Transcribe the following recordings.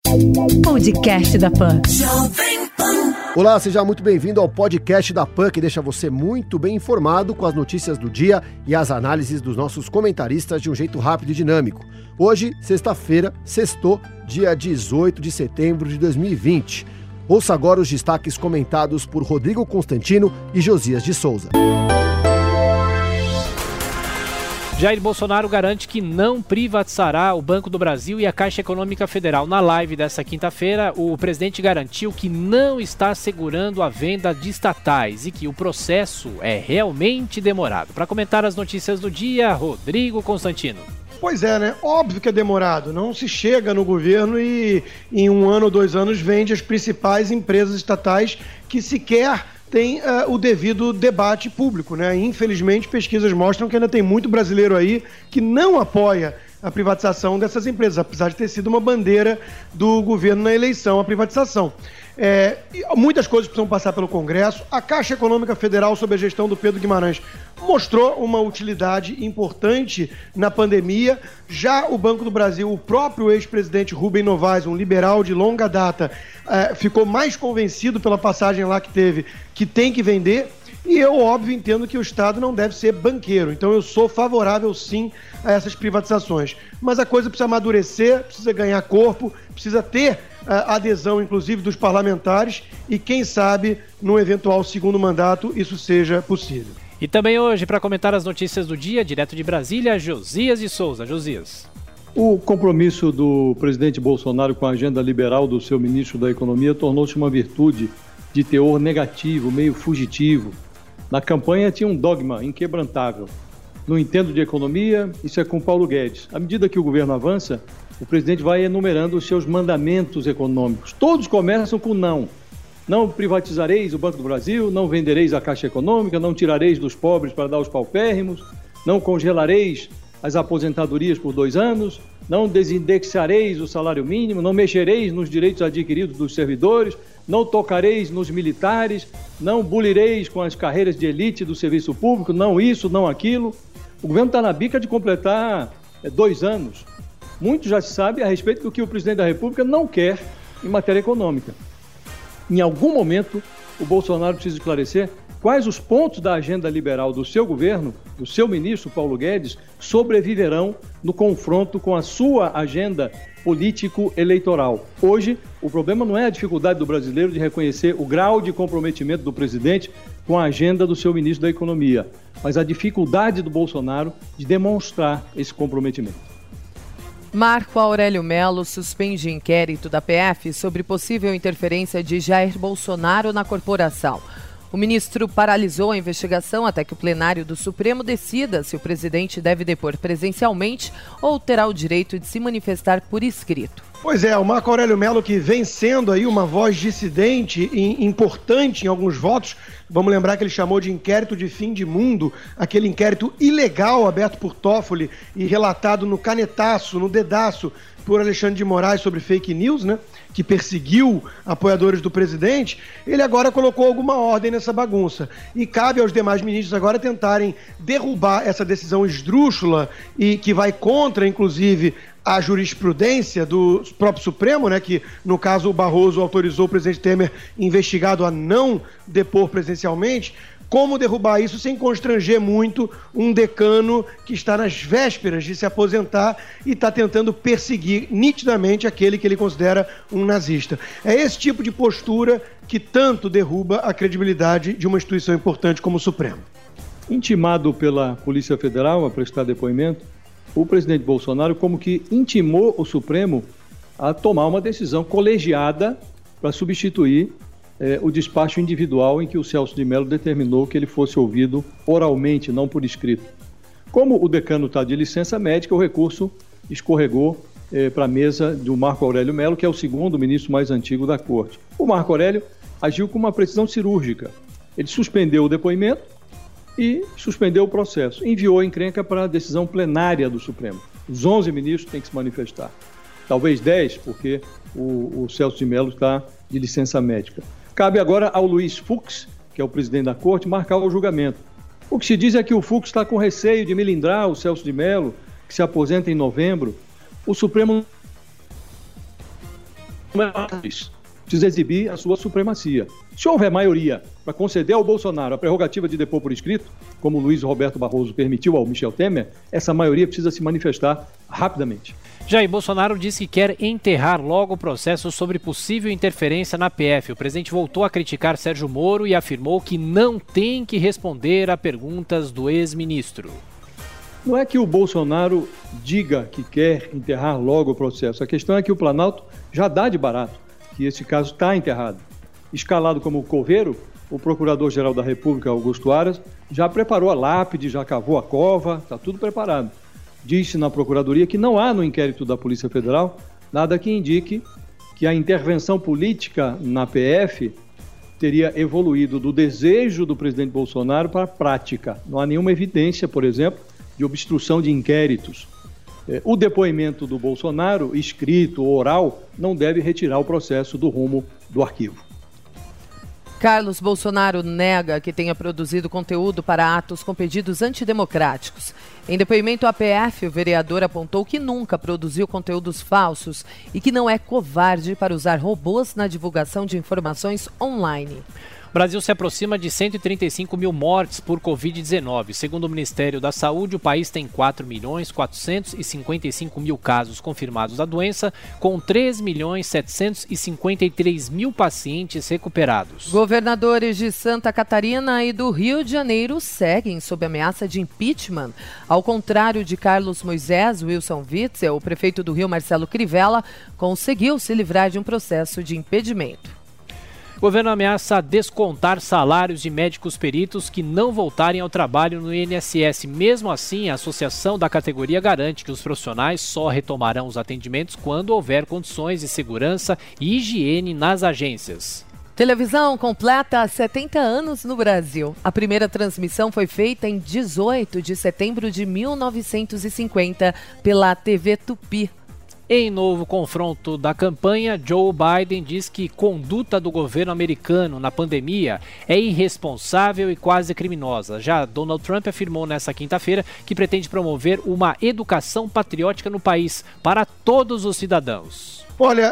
Podcast da PAN. Olá, seja muito bem-vindo ao podcast da PAN, que deixa você muito bem informado com as notícias do dia e as análises dos nossos comentaristas de um jeito rápido e dinâmico. Hoje, sexta-feira, sextou, dia 18 de setembro de 2020. Ouça agora os destaques comentados por Rodrigo Constantino e Josias de Souza. Jair Bolsonaro garante que não privatizará o Banco do Brasil e a Caixa Econômica Federal. Na live desta quinta-feira, o presidente garantiu que não está assegurando a venda de estatais e que o processo é realmente demorado. Para comentar as notícias do dia, Rodrigo Constantino. Pois é, né? Óbvio que é demorado. Não se chega no governo e em 1 ano ou 2 anos vende as principais empresas estatais que sequer tem o devido debate público, né? Infelizmente, pesquisas mostram que ainda tem muito brasileiro aí que não apoia a privatização dessas empresas, apesar de ter sido uma bandeira do governo na eleição, a privatização. Muitas coisas precisam passar pelo Congresso. A Caixa Econômica Federal, sob a gestão do Pedro Guimarães, mostrou uma utilidade importante na pandemia. Já o Banco do Brasil, o próprio ex-presidente Rubem Novaes, um liberal de longa data, ficou mais convencido pela passagem lá que teve, que tem que vender. E eu, óbvio, entendo que o Estado não deve ser banqueiro. Então eu sou favorável, sim, a essas privatizações. Mas a coisa precisa amadurecer, precisa ganhar corpo, precisa ter adesão, inclusive, dos parlamentares. E quem sabe, no eventual segundo mandato, isso seja possível. E também hoje, para comentar as notícias do dia, direto de Brasília, Josias de Souza. Josias. O compromisso do presidente Bolsonaro com a agenda liberal do seu ministro da Economia tornou-se uma virtude de teor negativo, meio fugitivo. Na campanha tinha um dogma inquebrantável. Não entendo de economia, isso é com Paulo Guedes. À medida que o governo avança, o presidente vai enumerando os seus mandamentos econômicos. Todos começam com não. Não privatizareis o Banco do Brasil, não vendereis a Caixa Econômica, não tirareis dos pobres para dar aos paupérrimos, não congelareis as aposentadorias por 2 anos, não desindexareis o salário mínimo, não mexereis nos direitos adquiridos dos servidores, não tocareis nos militares, não bulireis com as carreiras de elite do serviço público, não isso, não aquilo. O governo está na bica de completar 2 anos. Muito já se sabe a respeito do que o presidente da República não quer em matéria econômica. Em algum momento, o Bolsonaro precisa esclarecer quais os pontos da agenda liberal do seu governo, do seu ministro Paulo Guedes, sobreviverão no confronto com a sua agenda político-eleitoral. Hoje, o problema não é a dificuldade do brasileiro de reconhecer o grau de comprometimento do presidente com a agenda do seu ministro da Economia, mas a dificuldade do Bolsonaro de demonstrar esse comprometimento. Marco Aurélio Mello suspende inquérito da PF sobre possível interferência de Jair Bolsonaro na corporação. O ministro paralisou a investigação até que o plenário do Supremo decida se o presidente deve depor presencialmente ou terá o direito de se manifestar por escrito. Pois é, o Marco Aurélio Mello, que vem sendo aí uma voz dissidente e importante em alguns votos. Vamos lembrar que ele chamou de inquérito de fim de mundo, aquele inquérito ilegal aberto por Toffoli e relatado no canetaço, no dedaço, por Alexandre de Moraes sobre fake news, né? Que perseguiu apoiadores do presidente. Ele agora colocou alguma ordem nessa bagunça. E cabe aos demais ministros agora tentarem derrubar essa decisão esdrúxula e que vai contra, inclusive, a jurisprudência do próprio Supremo, né, que no caso o Barroso autorizou o presidente Temer investigado a não depor presencialmente. Como derrubar isso sem constranger muito um decano que está nas vésperas de se aposentar e está tentando perseguir nitidamente aquele que ele considera um nazista. É esse tipo de postura que tanto derruba a credibilidade de uma instituição importante como o Supremo. Intimado pela Polícia Federal a prestar depoimento, o presidente Bolsonaro como que intimou o Supremo a tomar uma decisão colegiada para substituir o despacho individual em que o Celso de Mello determinou que ele fosse ouvido oralmente, não por escrito. Como o decano está de licença médica, o recurso escorregou para a mesa do Marco Aurélio Mello, que é o segundo ministro mais antigo da Corte. O Marco Aurélio agiu com uma precisão cirúrgica. Ele suspendeu o depoimento e suspendeu o processo. Enviou a encrenca para a decisão plenária do Supremo. Os 11 ministros têm que se manifestar. Talvez 10, porque o Celso de Mello está de licença médica. Cabe agora ao Luiz Fux, que é o presidente da Corte, marcar o julgamento. O que se diz é que o Fux está com receio de melindrar o Celso de Mello, que se aposenta em novembro. O Supremo precisa exibir a sua supremacia. Se houver maioria para conceder ao Bolsonaro a prerrogativa de depor por escrito, como o Luiz Roberto Barroso permitiu ao Michel Temer, essa maioria precisa se manifestar rapidamente. Jair Bolsonaro disse que quer enterrar logo o processo sobre possível interferência na PF. O presidente voltou a criticar Sérgio Moro e afirmou que não tem que responder a perguntas do ex-ministro. Não é que o Bolsonaro diga que quer enterrar logo o processo. A questão é que o Planalto já dá de barato que esse caso está enterrado. Escalado como coveiro, o Procurador-Geral da República, Augusto Aras, já preparou a lápide, já cavou a cova, está tudo preparado. Disse na Procuradoria que não há no inquérito da Polícia Federal nada que indique que a intervenção política na PF teria evoluído do desejo do presidente Bolsonaro para a prática. Não há nenhuma evidência, por exemplo, de obstrução de inquéritos. O depoimento do Bolsonaro, escrito ou oral, não deve retirar o processo do rumo do arquivo. Carlos Bolsonaro nega que tenha produzido conteúdo para atos com pedidos antidemocráticos. Em depoimento à PF, o vereador apontou que nunca produziu conteúdos falsos e que não é covarde para usar robôs na divulgação de informações online. O Brasil se aproxima de 135 mil mortes por Covid-19. Segundo o Ministério da Saúde, o país tem 4.455.000 casos confirmados da doença, com 3.753.000 pacientes recuperados. Governadores de Santa Catarina e do Rio de Janeiro seguem sob ameaça de impeachment. Ao contrário de Carlos Moisés, Wilson Witzel, o prefeito do Rio, Marcelo Crivella, conseguiu se livrar de um processo de impedimento. O governo ameaça descontar salários de médicos peritos que não voltarem ao trabalho no INSS. Mesmo assim, a associação da categoria garante que os profissionais só retomarão os atendimentos quando houver condições de segurança e higiene nas agências. Televisão completa 70 anos no Brasil. A primeira transmissão foi feita em 18 de setembro de 1950 pela TV Tupi. Em novo confronto da campanha, Joe Biden diz que conduta do governo americano na pandemia é irresponsável e quase criminosa. Já Donald Trump afirmou nesta quinta-feira que pretende promover uma educação patriótica no país para todos os cidadãos. Olha,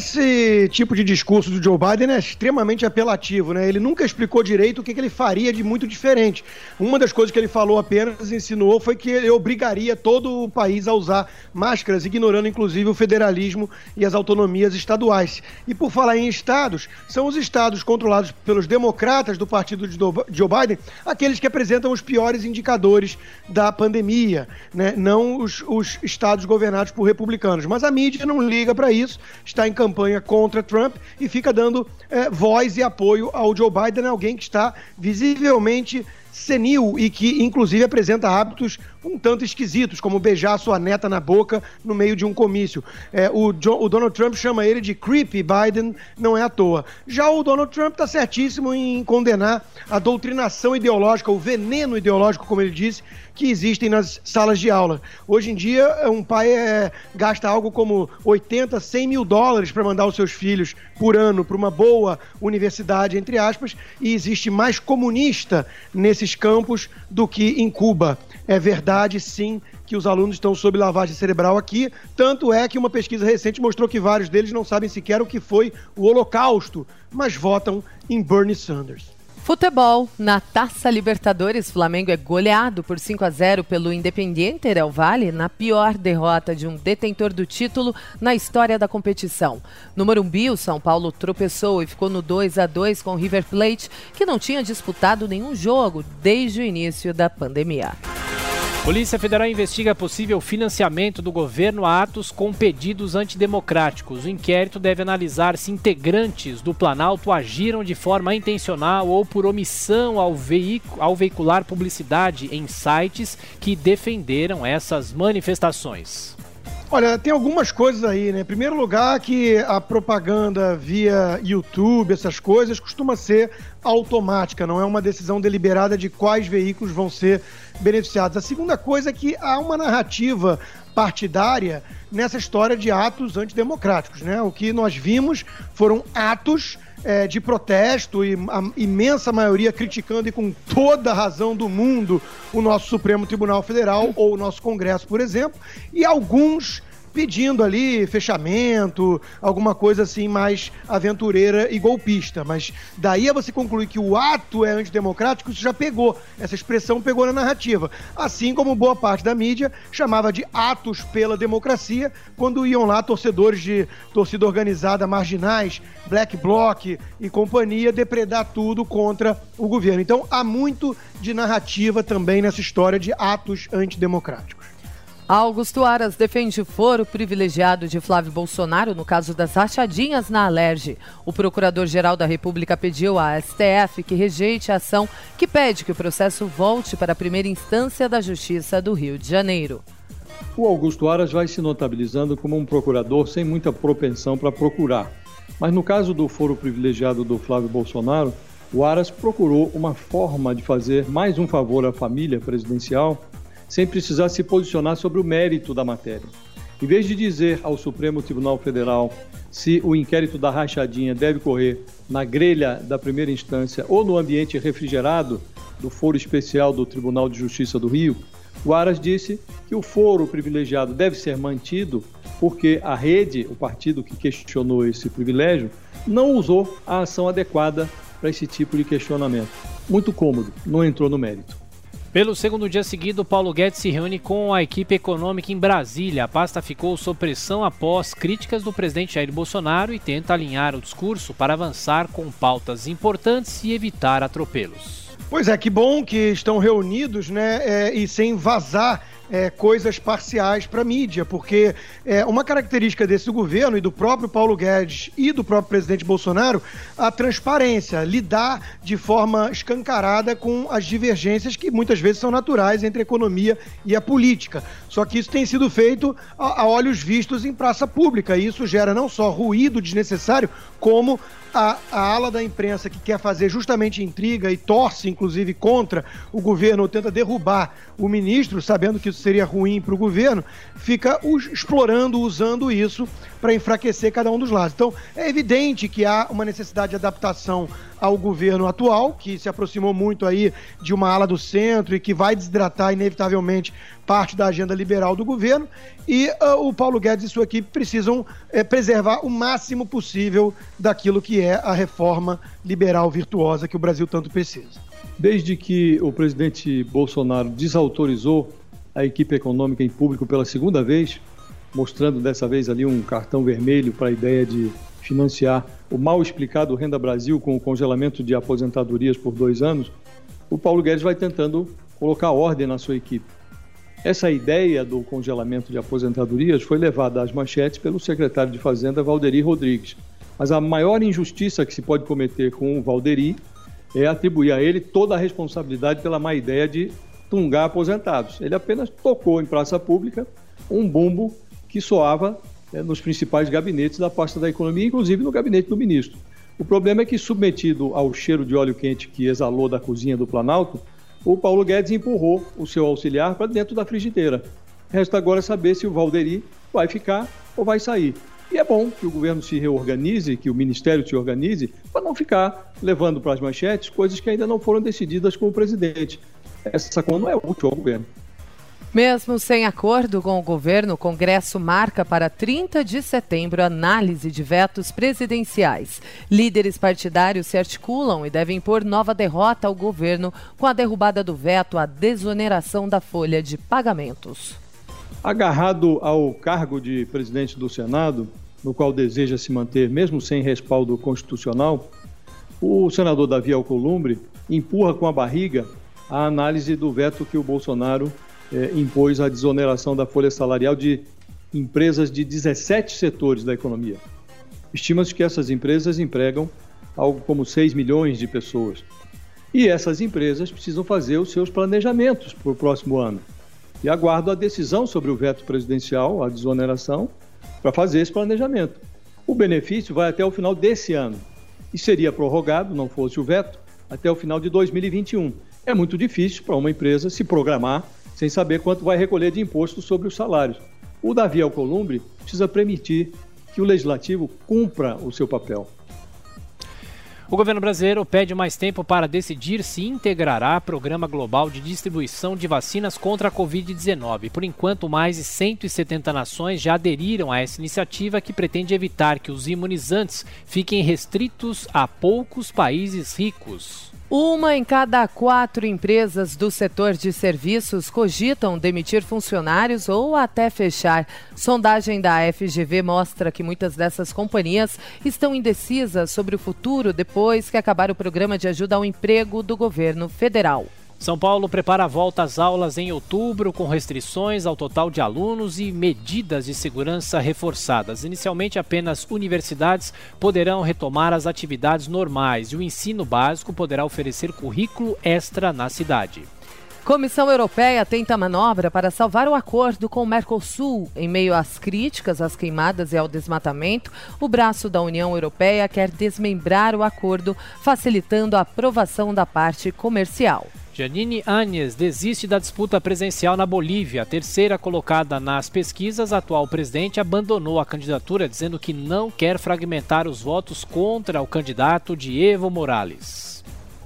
esse tipo de discurso do Joe Biden é extremamente apelativo, né? Ele nunca explicou direito o que ele faria de muito diferente. Uma das coisas que ele falou apenas, insinuou, foi que ele obrigaria todo o país a usar máscaras, ignorando inclusive o federalismo e as autonomias estaduais. E por falar em estados, são os estados controlados pelos democratas do partido de Joe Biden, aqueles que apresentam os piores indicadores da pandemia, né? Não os estados governados por republicanos. Mas a mídia não liga para isso. Está em campanha contra Trump e fica dando voz e apoio ao Joe Biden, alguém que está visivelmente senil e que, inclusive, apresenta hábitos um tanto esquisitos, como beijar sua neta na boca no meio de um comício. O Donald Trump chama ele de Creepy Biden, não é à toa. Já o Donald Trump está certíssimo em condenar a doutrinação ideológica, o veneno ideológico, como ele disse, que existem nas salas de aula. Hoje em dia, um pai gasta algo como 80, 100 mil dólares para mandar os seus filhos por ano para uma boa universidade, entre aspas, e existe mais comunista nesses campos do que em Cuba. É verdade, sim, que os alunos estão sob lavagem cerebral aqui, tanto é que uma pesquisa recente mostrou que vários deles não sabem sequer o que foi o Holocausto, mas votam em Bernie Sanders. Futebol. Na Taça Libertadores, Flamengo é goleado por 5-0 pelo Independiente Del Valle na pior derrota de um detentor do título na história da competição. No Morumbi, o São Paulo tropeçou e ficou no 2-2 com o River Plate, que não tinha disputado nenhum jogo desde o início da pandemia. Polícia Federal investiga possível financiamento do governo a atos com pedidos antidemocráticos. O inquérito deve analisar se integrantes do Planalto agiram de forma intencional ou por omissão ao veicular publicidade em sites que defenderam essas manifestações. Olha, tem algumas coisas aí, né? Em primeiro lugar, que a propaganda via YouTube, essas coisas, costuma ser automática, não é uma decisão deliberada de quais veículos vão ser beneficiados. A segunda coisa é que há uma narrativa partidária nessa história de atos antidemocráticos, né? O que nós vimos foram atos de protesto e a imensa maioria criticando e com toda a razão do mundo o nosso Supremo Tribunal Federal ou o nosso Congresso, por exemplo, e alguns pedindo ali fechamento, alguma coisa assim mais aventureira e golpista. Mas daí a você concluir que o ato é antidemocrático, isso já pegou, essa expressão pegou na narrativa. Assim como boa parte da mídia chamava de atos pela democracia, quando iam lá torcedores de torcida organizada, marginais, Black Bloc e companhia, depredar tudo contra o governo. Então há muito de narrativa também nessa história de atos antidemocráticos. Augusto Aras defende o foro privilegiado de Flávio Bolsonaro no caso das rachadinhas na Alerj. O Procurador-Geral da República pediu à STF que rejeite a ação que pede que o processo volte para a primeira instância da Justiça do Rio de Janeiro. O Augusto Aras vai se notabilizando como um procurador sem muita propensão para procurar. Mas no caso do foro privilegiado do Flávio Bolsonaro, o Aras procurou uma forma de fazer mais um favor à família presidencial sem precisar se posicionar sobre o mérito da matéria. Em vez de dizer ao Supremo Tribunal Federal se o inquérito da rachadinha deve correr na grelha da primeira instância ou no ambiente refrigerado do foro especial do Tribunal de Justiça do Rio, o Aras disse que o foro privilegiado deve ser mantido porque a Rede, o partido que questionou esse privilégio, não usou a ação adequada para esse tipo de questionamento. Muito cômodo, não entrou no mérito. Pelo segundo dia seguido, Paulo Guedes se reúne com a equipe econômica em Brasília. A pasta ficou sob pressão após críticas do presidente Jair Bolsonaro e tenta alinhar o discurso para avançar com pautas importantes e evitar atropelos. Pois é, que bom que estão reunidos, né, e sem vazar coisas parciais para a mídia, porque uma característica desse governo e do próprio Paulo Guedes e do próprio presidente Bolsonaro, a transparência, lidar de forma escancarada com as divergências que muitas vezes são naturais entre a economia e a política. Só que isso tem sido feito a olhos vistos em praça pública, e isso gera não só ruído desnecessário, como a ala da imprensa que quer fazer justamente intriga e torce, inclusive, contra o governo ou tenta derrubar o ministro, sabendo que isso seria ruim para o governo, fica explorando, usando isso para enfraquecer cada um dos lados. Então, é evidente que há uma necessidade de adaptação ao governo atual, que se aproximou muito aí de uma ala do centro e que vai desidratar, inevitavelmente, parte da agenda liberal do governo, e o Paulo Guedes e sua equipe precisam preservar o máximo possível daquilo que é a reforma liberal virtuosa que o Brasil tanto precisa. Desde que o presidente Bolsonaro desautorizou a equipe econômica em público pela segunda vez, mostrando dessa vez ali um cartão vermelho para a ideia de financiar o mal explicado Renda Brasil com o congelamento de aposentadorias por 2 anos, o Paulo Guedes vai tentando colocar ordem na sua equipe. Essa ideia do congelamento de aposentadorias foi levada às manchetes pelo secretário de Fazenda, Valderi Rodrigues. Mas a maior injustiça que se pode cometer com o Valderi é atribuir a ele toda a responsabilidade pela má ideia de tungar aposentados. Ele apenas tocou em praça pública um bumbo que soava nos principais gabinetes da pasta da economia, inclusive no gabinete do ministro. O problema é que, submetido ao cheiro de óleo quente que exalou da cozinha do Planalto, o Paulo Guedes empurrou o seu auxiliar para dentro da frigideira. Resta agora saber se o Valderi vai ficar ou vai sair. E é bom que o governo se reorganize, que o ministério se organize, para não ficar levando para as manchetes coisas que ainda não foram decididas com o presidente. Essa conta não é útil ao governo. Mesmo sem acordo com o governo, o Congresso marca para 30 de setembro a análise de vetos presidenciais. Líderes partidários se articulam e devem impor nova derrota ao governo com a derrubada do veto à desoneração da folha de pagamentos. Agarrado ao cargo de presidente do Senado, no qual deseja se manter mesmo sem respaldo constitucional, o senador Davi Alcolumbre empurra com a barriga a análise do veto que o Bolsonaro impôs à desoneração da folha salarial de empresas de 17 setores da economia. Estima-se que essas empresas empregam algo como 6 milhões de pessoas. E essas empresas precisam fazer os seus planejamentos para o próximo ano. E aguardo a decisão sobre o veto presidencial, a desoneração, para fazer esse planejamento. O benefício vai até o final desse ano e seria prorrogado, não fosse o veto, até o final de 2021. É muito difícil para uma empresa se programar sem saber quanto vai recolher de imposto sobre os salários. O Davi Alcolumbre precisa permitir que o Legislativo cumpra o seu papel. O governo brasileiro pede mais tempo para decidir se integrará Programa Global de Distribuição de Vacinas contra a Covid-19. Por enquanto, mais de 170 nações já aderiram a essa iniciativa que pretende evitar que os imunizantes fiquem restritos a poucos países ricos. 1 em cada 4 empresas do setor de serviços cogitam demitir funcionários ou até fechar. Sondagem da FGV mostra que muitas dessas companhias estão indecisas sobre o futuro depois que acabar o programa de ajuda ao emprego do governo federal. São Paulo prepara a volta às aulas em outubro, com restrições ao total de alunos e medidas de segurança reforçadas. Inicialmente, apenas universidades poderão retomar as atividades normais e o ensino básico poderá oferecer currículo extra na cidade. Comissão Europeia tenta manobra para salvar o acordo com o Mercosul. Em meio às críticas às queimadas e ao desmatamento, o braço da União Europeia quer desmembrar o acordo, facilitando a aprovação da parte comercial. Janine Áñez desiste da disputa presidencial na Bolívia. A terceira colocada nas pesquisas, a atual presidente abandonou a candidatura, dizendo que não quer fragmentar os votos contra o candidato de Evo Morales.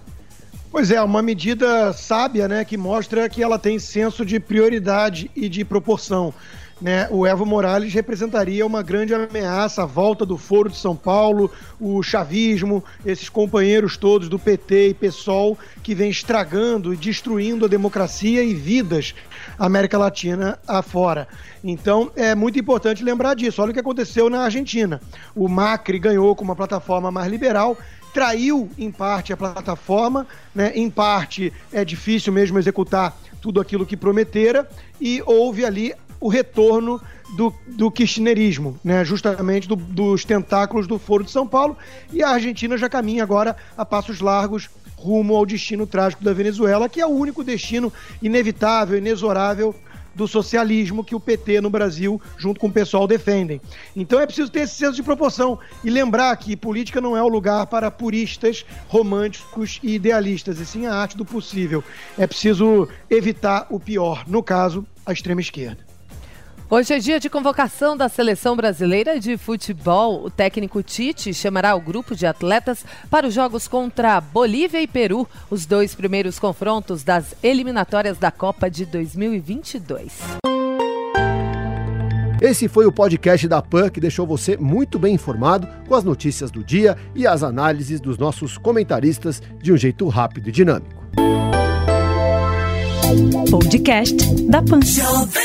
Pois é, uma medida sábia, né, que mostra que ela tem senso de prioridade e de proporção. Né? O Evo Morales representaria uma grande ameaça à volta do Foro de São Paulo, o chavismo, esses companheiros todos do PT e PSOL que vem estragando e destruindo a democracia e vidas América Latina afora. Então é muito importante lembrar disso. Olha o que aconteceu na Argentina. O Macri ganhou com uma plataforma mais liberal, traiu em parte a plataforma, né? Em parte é difícil mesmo executar tudo aquilo que prometera e houve ali o retorno do kirchnerismo, né? Justamente dos tentáculos do Foro de São Paulo, e a Argentina já caminha agora a passos largos rumo ao destino trágico da Venezuela, que é o único destino inevitável, inexorável do socialismo que o PT no Brasil, junto com o pessoal, defendem. Então é preciso ter esse senso de proporção e lembrar que política não é o lugar para puristas, românticos e idealistas, e sim a arte do possível. É preciso evitar o pior, no caso, a extrema esquerda. Hoje é dia de convocação da Seleção Brasileira de Futebol. O técnico Tite chamará o grupo de atletas para os jogos contra Bolívia e Peru, os 2 primeiros confrontos das eliminatórias da Copa de 2022. Esse foi o podcast da PAN, que deixou você muito bem informado com as notícias do dia e as análises dos nossos comentaristas de um jeito rápido e dinâmico. Podcast da PAN.